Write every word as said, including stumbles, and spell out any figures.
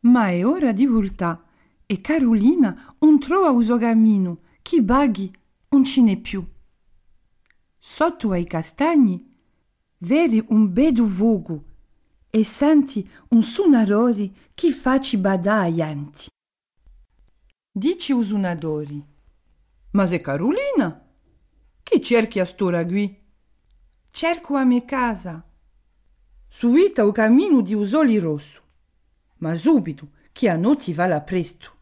Ma è ora di voltà e Carolina non trova uso cammino, chi baghi non ce n'è più. Sotto ai castagni vedi un bedu vogo e senti un sunarori che faci badà aianti. Dici u sunadori: ma se Carolina? Chi cerchi a stora qui? Cerco a mia casa. Subita o cammino di usoli rosso, ma subito che a notte va la presto.